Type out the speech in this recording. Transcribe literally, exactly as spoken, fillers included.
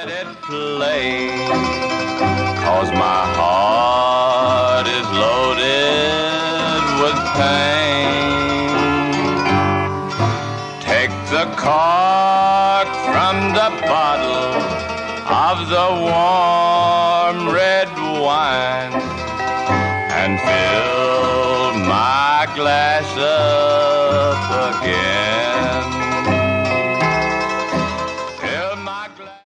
Let it play, 'cause my heart is loaded with pain. Take the cork from the bottle of the warm red wine and fill my glass up again.